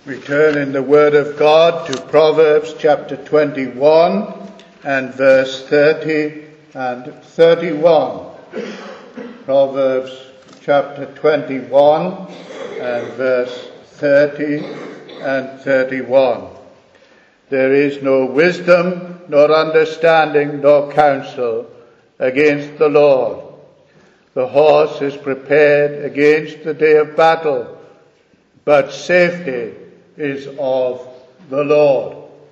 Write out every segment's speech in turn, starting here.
We turn in the Word of God to Proverbs chapter 21 and verse 30 and 31. Proverbs chapter 21 and verse 30 and 31. There is no wisdom, nor understanding, nor counsel against the Lord. The horse is prepared against the day of battle, but safety is of the Lord.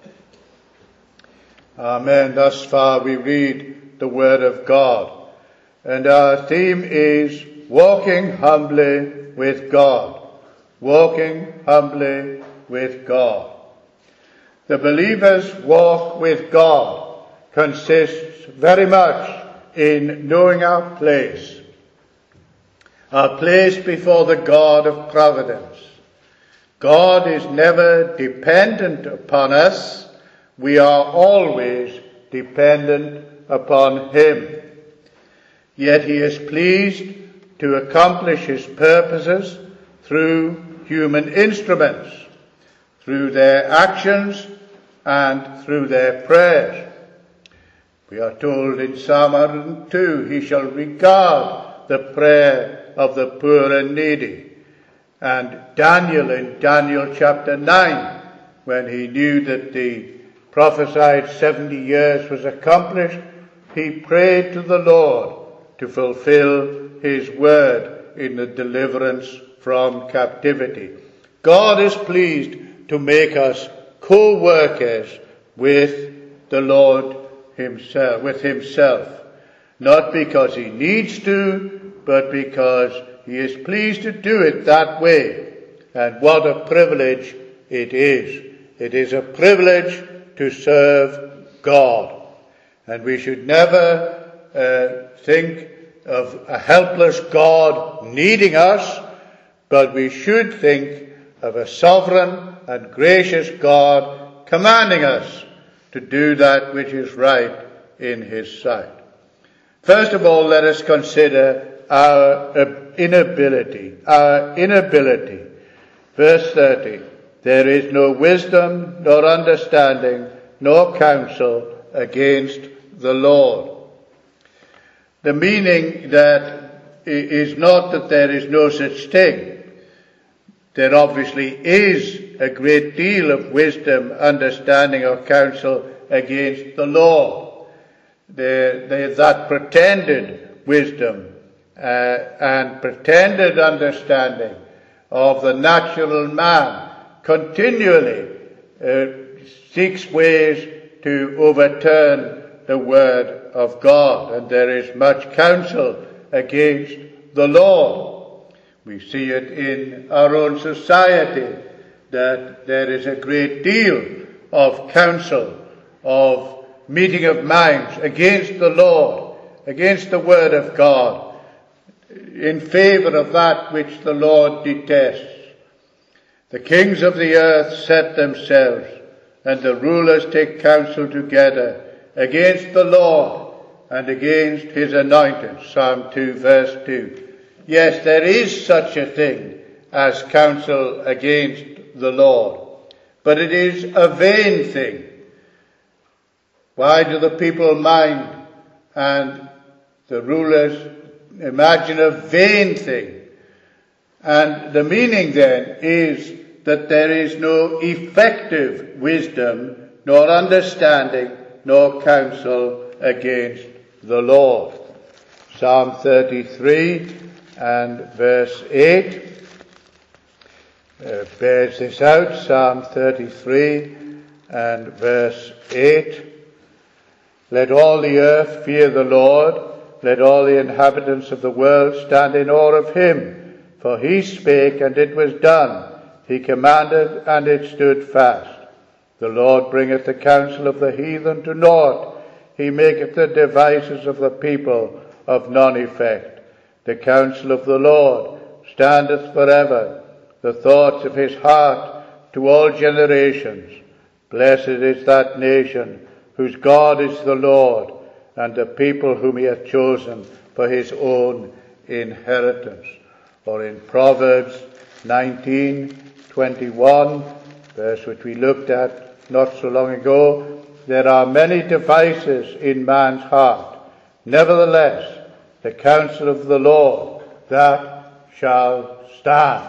Amen. Thus far we read the Word of God. And our theme is walking humbly with God. Walking humbly with God. The believer's walk with God consists very much in knowing our place. Our place before the God of providence. God is never dependent upon us. We are always dependent upon Him. Yet He is pleased to accomplish His purposes through human instruments, through their actions and through their prayers. We are told in Psalm 102, He shall regard the prayer of the poor and needy. And Daniel in Daniel chapter 9, when he knew that the prophesied 70 years was accomplished, he prayed to the Lord to fulfill His word in the deliverance from captivity. God is pleased to make us co-workers with the Lord Himself, with Himself. Not because He needs to, but because He is pleased to do it that way. And what a privilege it is. It is a privilege to serve God. And we should never think of a helpless God needing us, but we should think of a sovereign and gracious God commanding us to do that which is right in His sight. First of all, let us consider our inability. Verse 30. There is no wisdom, nor understanding, nor counsel against the Lord. The meaning that is not that there is no such thing. There obviously is a great deal of wisdom, understanding, or counsel against the Lord. That pretended wisdom and pretended understanding of the natural man continually seeks ways to overturn the word of God, and there is much counsel against the Lord. We see it in our own society that there is a great deal of counsel, of meeting of minds against the Lord, against the word of God, in favor of that which the Lord detests. The kings of the earth set themselves, and the rulers take counsel together against the Lord and against His anointed. Psalm 2 verse 2. Yes, there is such a thing as counsel against the Lord, but it is a vain thing. Why do the people mind and the rulers imagine a vain thing? And the meaning then is that there is no effective wisdom, nor understanding, nor counsel against the Lord. Psalm 33 and verse 8 bears this out. Psalm 33 and verse 8. Let all the earth fear the Lord. Let all the inhabitants of the world stand in awe of Him. For He spake, and it was done. He commanded, and it stood fast. The Lord bringeth the counsel of the heathen to naught. He maketh the devices of the people of none effect. The counsel of the Lord standeth forever, the thoughts of His heart to all generations. Blessed is that nation whose God is the Lord, and the people whom He hath chosen for His own inheritance. Or in Proverbs 19:21 verse which we looked at not so long ago. There are many devices in man's heart. Nevertheless, the counsel of the Lord, that shall stand.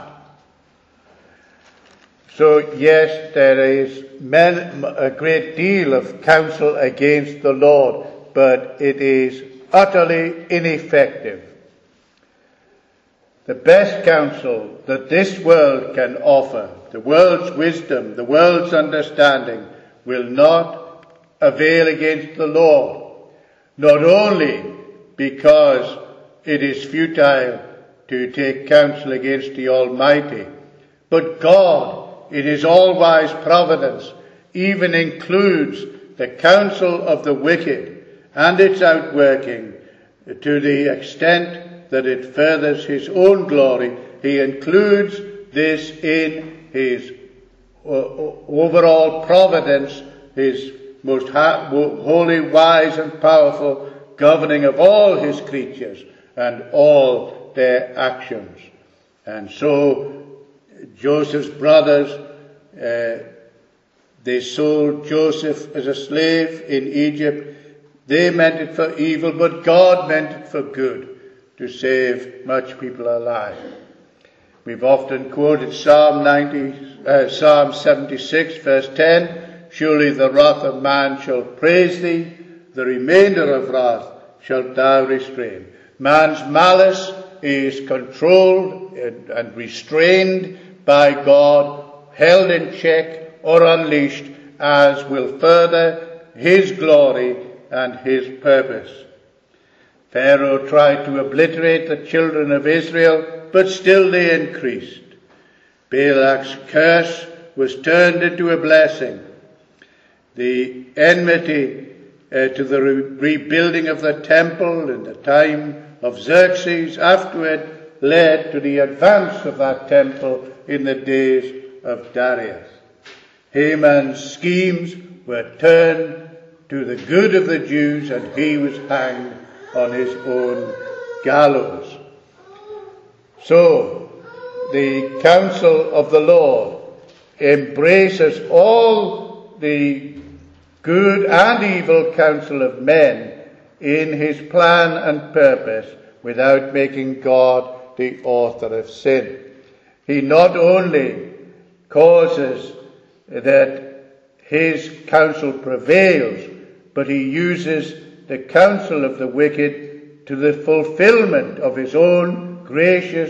So yes, there is a great deal of counsel against the Lord, but it is utterly ineffective. The best counsel that this world can offer, the world's wisdom, the world's understanding, will not avail against the Lord, not only because it is futile to take counsel against the Almighty, but God, in his all-wise providence, even includes the counsel of the wicked and its outworking to the extent that it furthers his own glory. He includes this in his overall providence, his most holy, wise and powerful governing of all his creatures and all their actions. And so Joseph's brothers, they sold Joseph as a slave in Egypt. They meant it for evil, but God meant it for good, to save much people alive. We've often quoted Psalm 76, verse 10, surely the wrath of man shall praise thee, the remainder of wrath shalt thou restrain. Man's malice is controlled and restrained by God, held in check or unleashed as will further his glory and his purpose. Pharaoh tried to obliterate the children of Israel, but still they increased. Balak's curse was turned into a blessing. The enmity to the rebuilding of the temple in the time of Xerxes afterward led to the advance of that temple in the days of Darius. Haman's schemes were turned to the good of the Jews, and he was hanged on his own gallows. So, the counsel of the Lord embraces all the good and evil counsel of men in his plan and purpose without making God the author of sin. He not only causes that his counsel prevails, but he uses the counsel of the wicked to the fulfillment of his own gracious,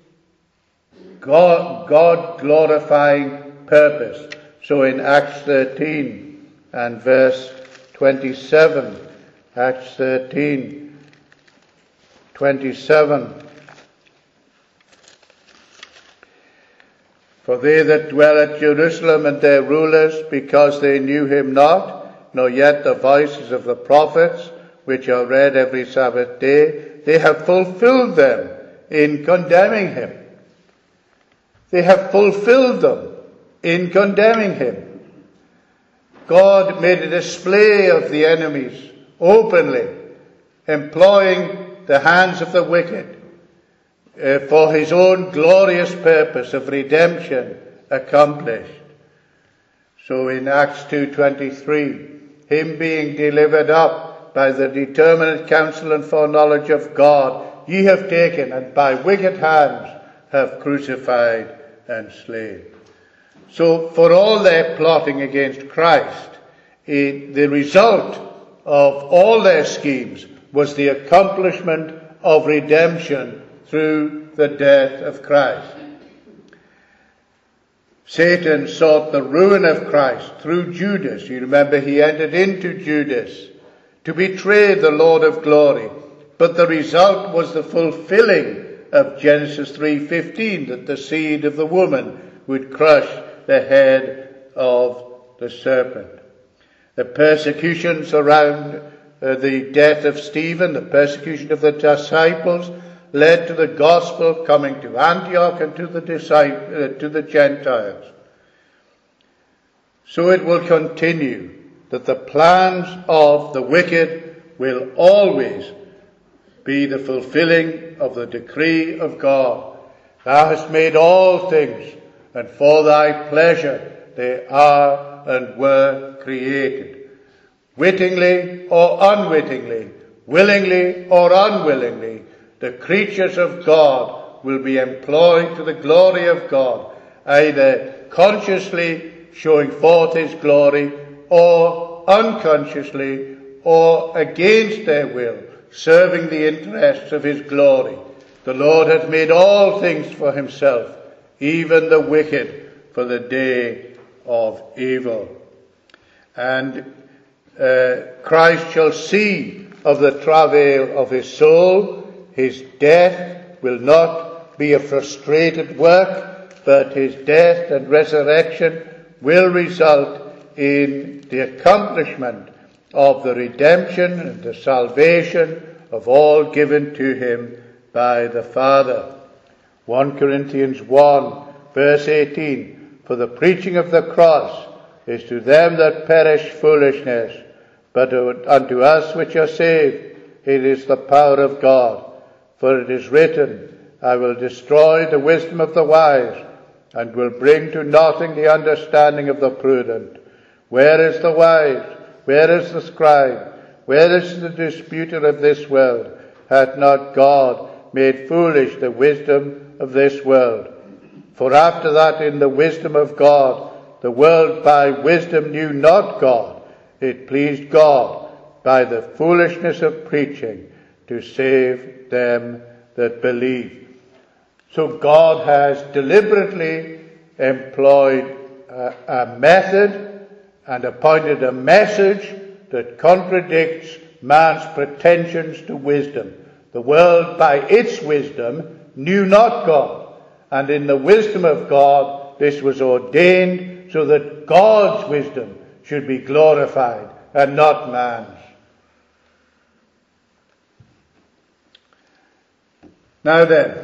God-glorifying purpose. So in Acts 13 and verse 27, Acts 13, 27, for they that dwell at Jerusalem and their rulers, because they knew him not, nor yet the voices of the prophets, which are read every Sabbath day, they have fulfilled them in condemning him. They have fulfilled them in condemning him. God made a display of the enemies openly, employing the hands of the wicked for his own glorious purpose of redemption accomplished. So in Acts 2:23, him being delivered up by the determinate counsel and foreknowledge of God, ye have taken, and by wicked hands have crucified and slain. So for all their plotting against Christ, the result of all their schemes was the accomplishment of redemption through the death of Christ. Satan sought the ruin of Christ through Judas. You remember he entered into Judas to betray the Lord of glory. But the result was the fulfilling of Genesis 3:15, that the seed of the woman would crush the head of the serpent. The persecutions around the death of Stephen, the persecution of the disciples, led to the gospel coming to Antioch and to the Gentiles. So it will continue that the plans of the wicked will always be the fulfilling of the decree of God. Thou hast made all things, and for thy pleasure they are and were created. Wittingly or unwittingly, willingly or unwillingly, the creatures of God will be employed to the glory of God, either consciously showing forth his glory, or unconsciously or against their will, serving the interests of his glory. The Lord hath made all things for himself, even the wicked for the day of evil. And Christ shall see of the travail of his soul. His death will not be a frustrated work, but his death and resurrection will result in the accomplishment of the redemption and the salvation of all given to him by the Father. 1 Corinthians 1 verse 18, for the preaching of the cross is to them that perish foolishness, but unto us which are saved it is the power of God. For it is written, I will destroy the wisdom of the wise, and will bring to nothing the understanding of the prudent. Where is the wise? Where is the scribe? Where is the disputer of this world? Hath not God made foolish the wisdom of this world? For after that in the wisdom of God, the world by wisdom knew not God. It pleased God by the foolishness of preaching to save them that believe. So God has deliberately employed a method and appointed a message that contradicts man's pretensions to wisdom. The world by its wisdom knew not God, and in the wisdom of God this was ordained so that God's wisdom should be glorified and not man's. Now then,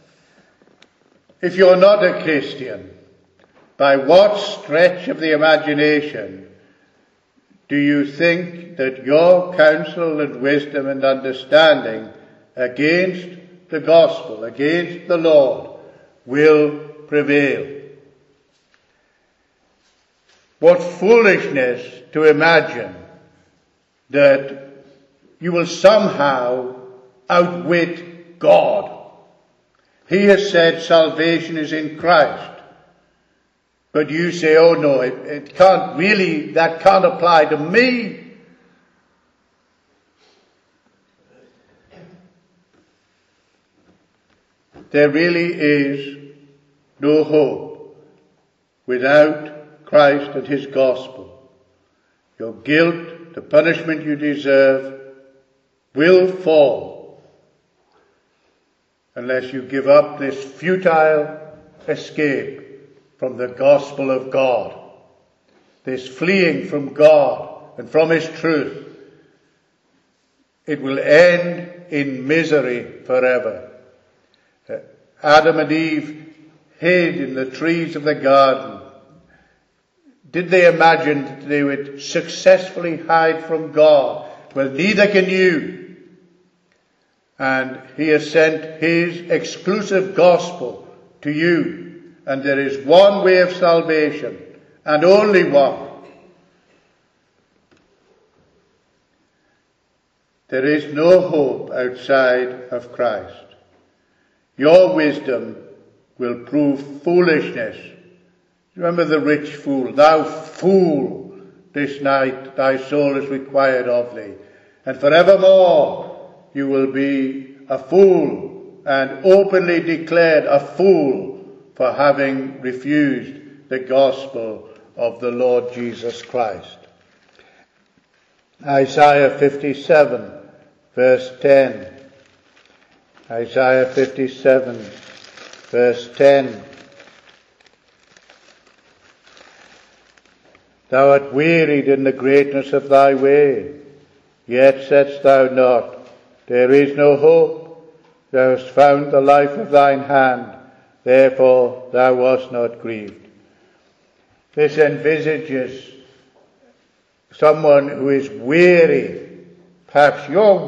if you're not a Christian, by what stretch of the imagination do you think that your counsel and wisdom and understanding against the gospel, against the Lord, will prevail? What foolishness to imagine that you will somehow outwit God. He has said salvation is in Christ. But you say, oh no, it can't really, that can't apply to me. There really is no hope without Christ and his gospel. Your guilt, the punishment you deserve, will fall unless you give up this futile escape from the gospel of God, this fleeing from God and from his truth. It will end in misery forever. Adam and Eve hid in the trees of the garden. Did they imagine that they would successfully hide from God? Well, neither can you. And he has sent his exclusive gospel to you. And there is one way of salvation, and only one. There is no hope outside of Christ. Your wisdom will prove foolishness. Remember the rich fool. Thou fool, this night thy soul is required of thee. And forevermore you will be a fool, and openly declared a fool, for having refused the gospel of the Lord Jesus Christ. Isaiah 57 verse 10. Isaiah 57 verse 10. Thou art wearied in the greatness of thy way, yet saidst thou not, there is no hope. Thou hast found the life of thine hand, therefore thou wast not grieved. This envisages someone who is weary. Perhaps you're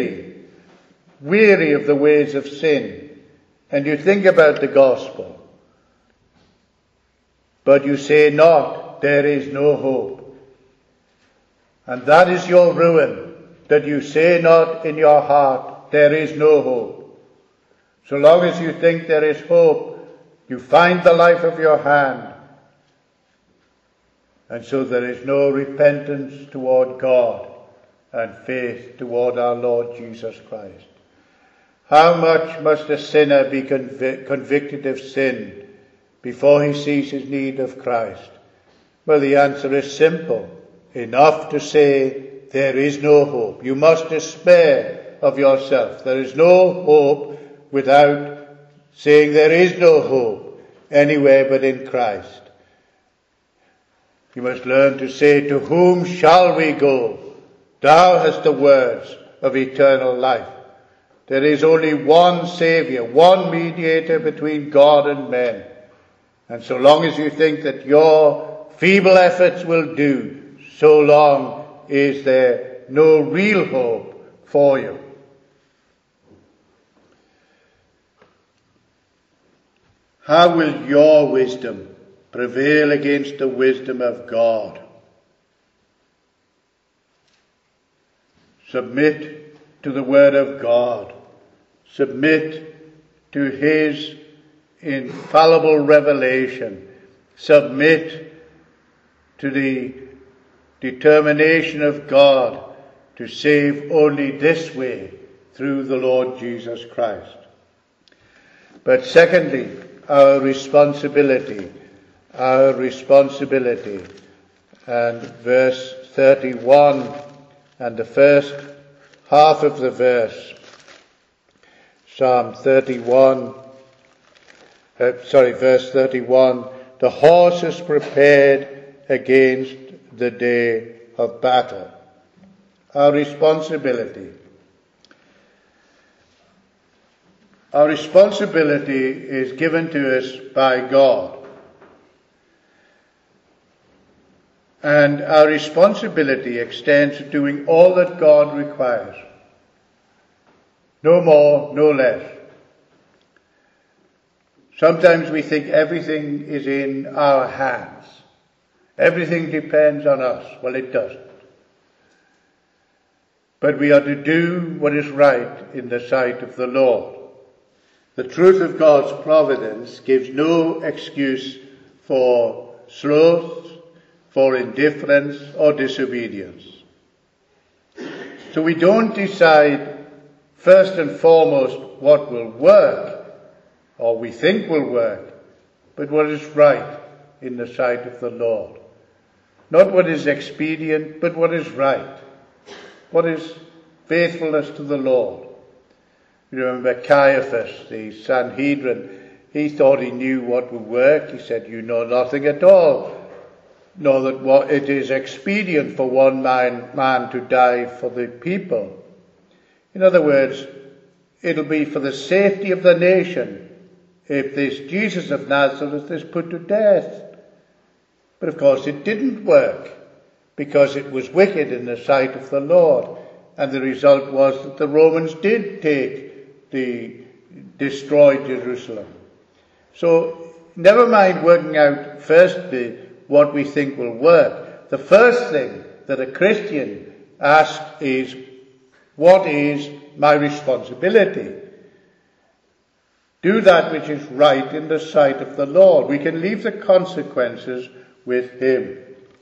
weary of the ways of sin, and you think about the gospel. but you say not, there is no hope. And that is your ruin, that you say not in your heart, there is no hope. So long as you think there is hope, you find the life of your hand. And so there is no repentance toward God and faith toward our Lord Jesus Christ. How much must a sinner be convicted of sin before he sees his need of Christ? Well, the answer is simple. Enough to say there is no hope. You must despair of yourself. There is no hope without saying there is no hope anywhere but in Christ. You must learn to say, to whom shall we go? Thou hast the words of eternal life. There is only one Saviour, one mediator between God and men. And so long as you think that your feeble efforts will do, so long is there no real hope for you. How will your wisdom prevail against the wisdom of God? Submit to the Word of God. Submit to His infallible revelation. Submit to the determination of God to save only this way, through the Lord Jesus Christ. But secondly, our responsibility. And verse 31 and the first half of the verse. Verse 31. The horse is prepared against the day of battle. Our responsibility. Our responsibility is given to us by God. And our responsibility extends to doing all that God requires. No more, no less. Sometimes we think everything is in our hands. Everything depends on us. Well, it doesn't. But we are to do what is right in the sight of the Lord. The truth of God's providence gives no excuse for sloth, for indifference or disobedience. So we don't decide first and foremost what will work, or we think will work, but what is right in the sight of the Lord. Not what is expedient, but what is right. What is faithfulness to the Lord. You remember Caiaphas, the Sanhedrin, he thought he knew what would work. He said, you know nothing at all, nor that what it is expedient for one man to die for the people. In other words, it'll be for the safety of the nation if this Jesus of Nazareth is put to death. But of course it didn't work, because it was wicked in the sight of the Lord. And the result was that the Romans did destroy Jerusalem. So never mind working out firstly what we think will work. The first thing that a Christian asks is, what is my responsibility? Do that which is right in the sight of the Lord. We can leave the consequences with Him.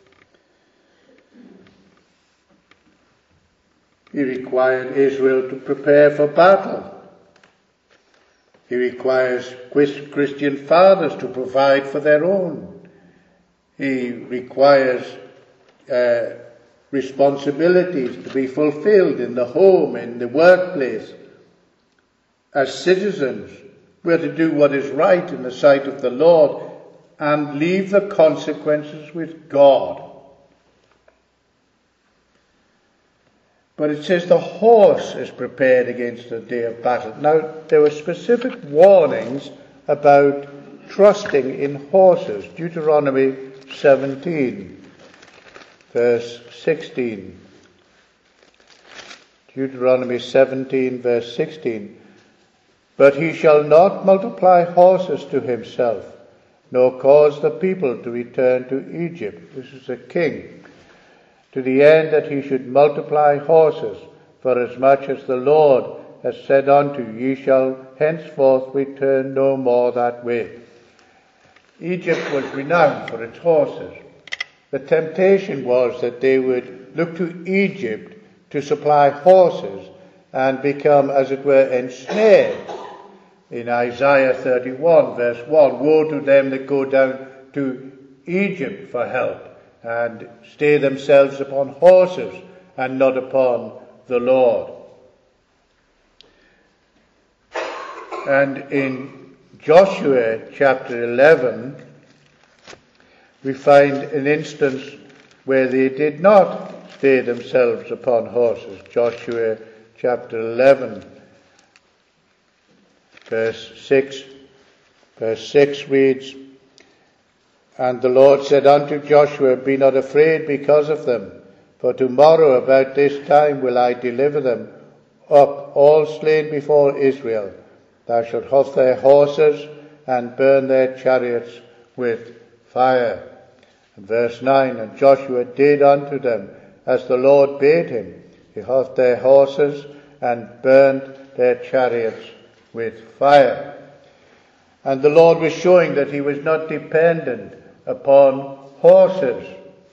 He required Israel to prepare for battle. He requires Christian fathers to provide for their own. He requires responsibilities to be fulfilled in the home, in the workplace. As citizens, we are to do what is right in the sight of the Lord and leave the consequences with God. But it says the horse is prepared against the day of battle. Now, there were specific warnings about trusting in horses. Deuteronomy 17, verse 16. Deuteronomy 17, verse 16. But he shall not multiply horses to himself, nor cause the people to return to Egypt. This is a king. To the end that he should multiply horses, for as much as the Lord has said unto you, ye shall henceforth return no more that way. Egypt was renowned for its horses. The temptation was that they would look to Egypt to supply horses and become, as it were, ensnared. In Isaiah 31, verse 1, woe to them that go down to Egypt for help and stay themselves upon horses and not upon the Lord. And in Joshua chapter 11, we find an instance where they did not stay themselves upon horses. Joshua chapter 11, verse 6. Verse 6 reads, And the Lord said unto Joshua, Be not afraid because of them, for tomorrow about this time will I deliver them up, all slain before Israel. Thou shalt huff their horses and burn their chariots with fire. And verse 9, And Joshua did unto them as the Lord bade him. He huffed their horses and burned their chariots with fire. And the Lord was showing that he was not dependent upon horses.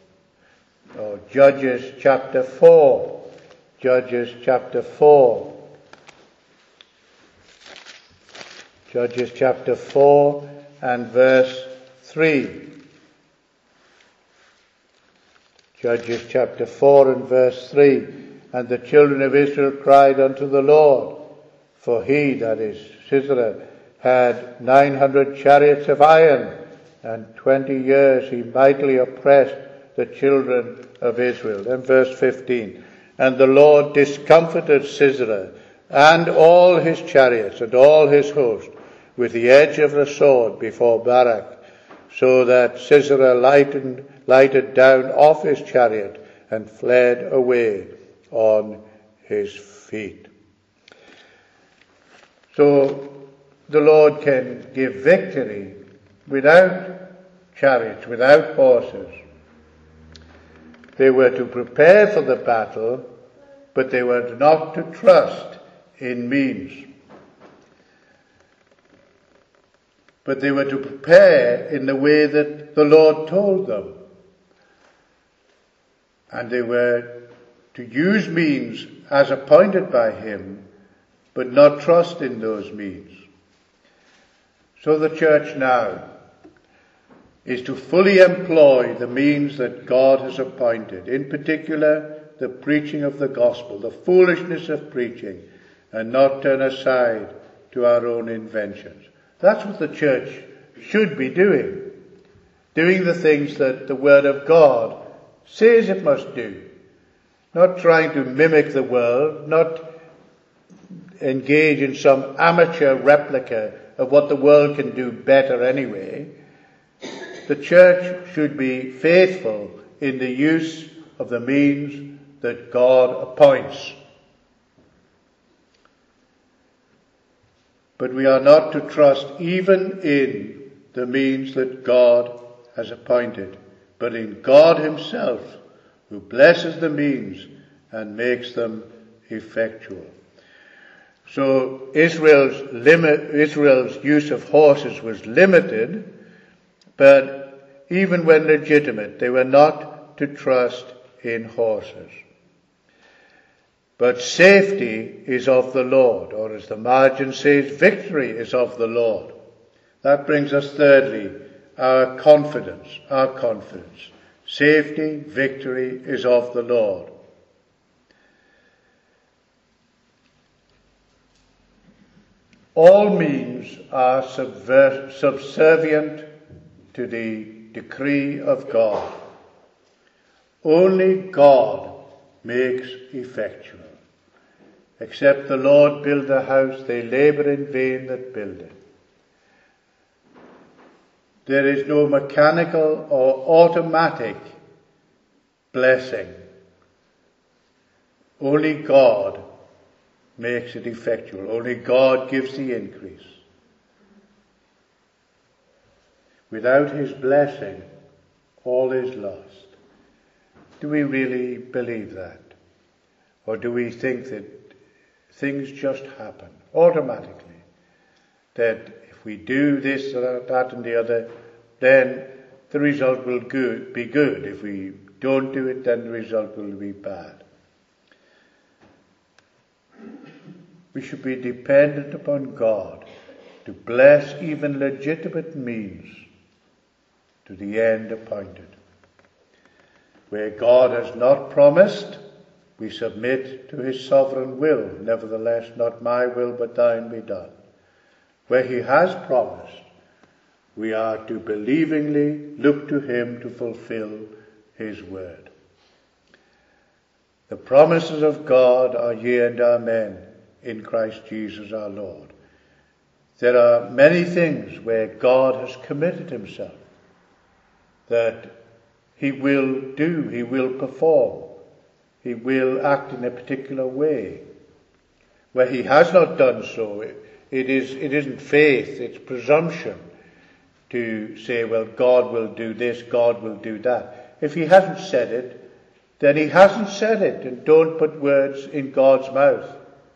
Judges chapter 4. Judges chapter 4. Judges chapter 4 and verse 3. Judges chapter 4 and verse 3. And the children of Israel cried unto the Lord, for he, that is Sisera, had 900 chariots of iron, and 20 years he mightily oppressed the children of Israel. And verse 15. And the Lord discomfited Sisera and all his chariots and all his host with the edge of the sword before Barak, so that Sisera lighted down off his chariot and fled away on his feet. So the Lord can give victory without chariots, without horses. They were to prepare for the battle, but they were not to trust in means. But they were to prepare in the way that the Lord told them. And they were to use means as appointed by him, but not trust in those means. So the church now is to fully employ the means that God has appointed, in particular the preaching of the gospel, the foolishness of preaching, and not turn aside to our own inventions. That's what the church should be doing the things that the Word of God says it must do, not trying to mimic the world, not engage in some amateur replica of what the world can do better anyway. The church should be faithful in the use of the means that God appoints. But we are not to trust even in the means that God has appointed, but in God himself, who blesses the means and makes them effectual. So Israel's use of horses was limited, but even when legitimate, they were not to trust in horses. But safety is of the Lord, or as the margin says, victory is of the Lord. That brings us thirdly, our confidence. Safety, victory is of the Lord. All means are subservient to the decree of God. Only God makes effectual. Except the Lord build a house, they labor in vain that build it. There is no mechanical or automatic blessing. Only God makes it effectual. Only God gives the increase. Without his blessing, all is lost. Do we really believe that? Or do we think that things just happen automatically? That if we do this or that and the other, then the result will be good. If we don't do it, then the result will be bad. We should be dependent upon God to bless even legitimate means to the end appointed. Where God has not promised, we submit to his sovereign will. Nevertheless, not my will but thine be done. Where he has promised, we are to believingly look to him to fulfill his word. The promises of God are yea and amen in Christ Jesus our Lord. There are many things where God has committed himself that he will do, he will perform, he will act in a particular way. Where he has not done so, it isn't faith, it's presumption to say, well, God will do this, God will do that. If he hasn't said it, then he hasn't said it, and don't put words in God's mouth.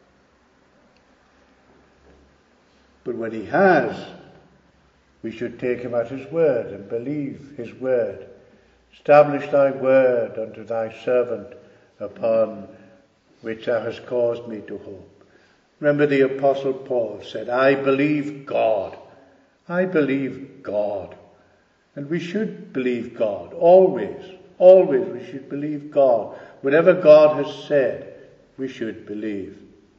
But when he has, we should take him at his word and believe his word. Establish thy word unto thy servant, upon which thou hast caused me to hope. Remember, the Apostle Paul said, I believe God. I believe God. And we should believe God. Always we should believe God. Whatever God has said, we should believe.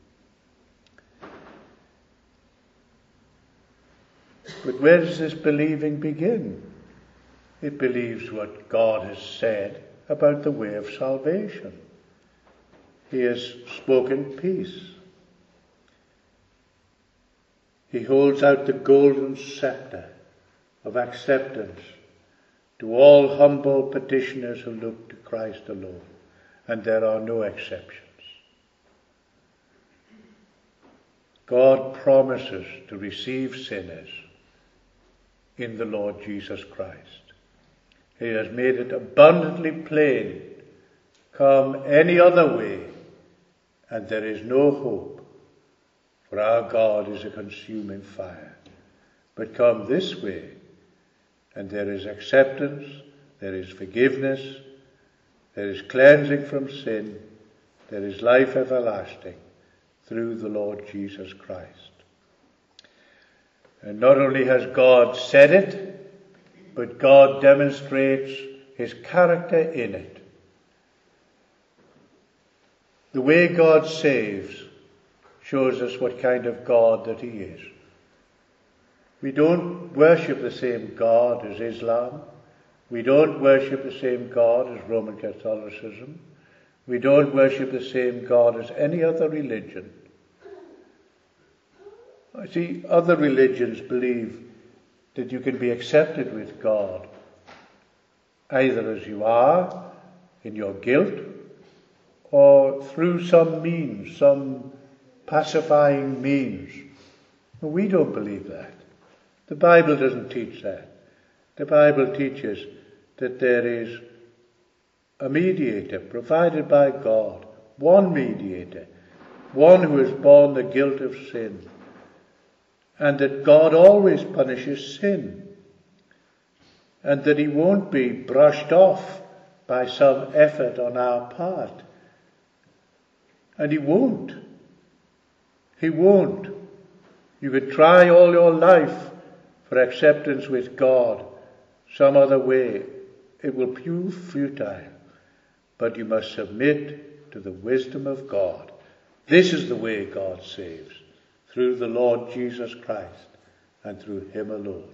But where does this believing begin? It believes what God has said about the way of salvation. He has spoken peace. He holds out the golden scepter of acceptance to all humble petitioners who look to Christ alone. And there are no exceptions. God promises to receive sinners in the Lord Jesus Christ. He has made it abundantly plain. Come any other way, and there is no hope, for our God is a consuming fire. But come this way, and there is acceptance, there is forgiveness, there is cleansing from sin, there is life everlasting through the Lord Jesus Christ. And not only has God said it, but God demonstrates his character in it. The way God saves shows us what kind of God that he is. We don't worship the same God as Islam. We don't worship the same God as Roman Catholicism. We don't worship the same God as any other religion. I see other religions believe that you can be accepted with God either as you are, in your guilt, or through some means, some pacifying means. But we don't believe that. The Bible doesn't teach that. The Bible teaches that there is a mediator provided by God, one mediator, one who has borne the guilt of sin, and that God always punishes sin, and that he won't be brushed off by some effort on our part. And he won't. He won't. You could try all your life for acceptance with God some other way. It will prove futile. But you must submit to the wisdom of God. This is the way God saves, through the Lord Jesus Christ and through him alone.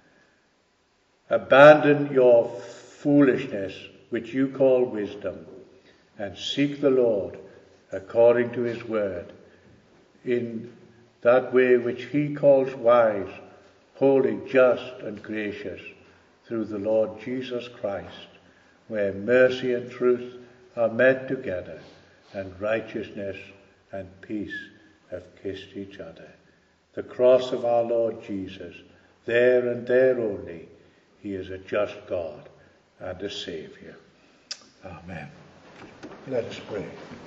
Abandon your foolishness, which you call wisdom, and seek the Lord according to his word, in that way which he calls wise, holy, just, and gracious, through the Lord Jesus Christ, where mercy and truth are met together, and righteousness and peace have kissed each other. The cross of our Lord Jesus, there and there only, He is a just God and a Saviour. Amen. Let us pray.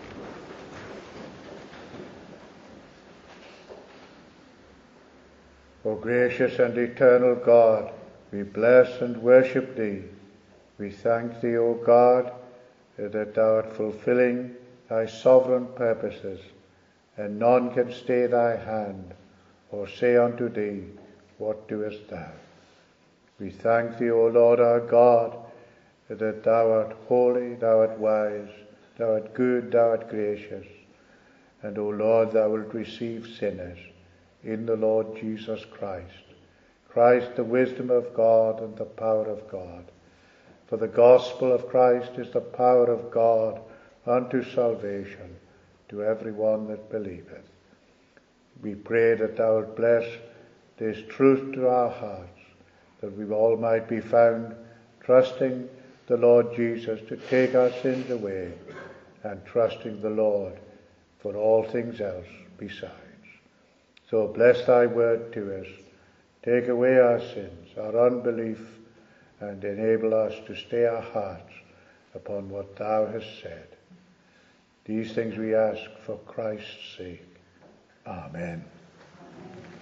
O gracious and eternal God, we bless and worship thee. We thank thee, O God, that thou art fulfilling thy sovereign purposes, and none can stay thy hand or say unto thee, what doest thou? We thank thee, O Lord our God, that thou art holy, thou art wise, thou art good, thou art gracious, and, O Lord, thou wilt receive sinners in the Lord Jesus Christ. Christ, the wisdom of God and the power of God. For the gospel of Christ is the power of God unto salvation to every one that believeth. We pray that thou wilt bless this truth to our hearts, that we all might be found trusting the Lord Jesus to take our sins away, and trusting the Lord for all things else besides. So bless thy word to us, take away our sins, our unbelief, and enable us to stay our hearts upon what thou hast said. These things we ask for Christ's sake. Amen.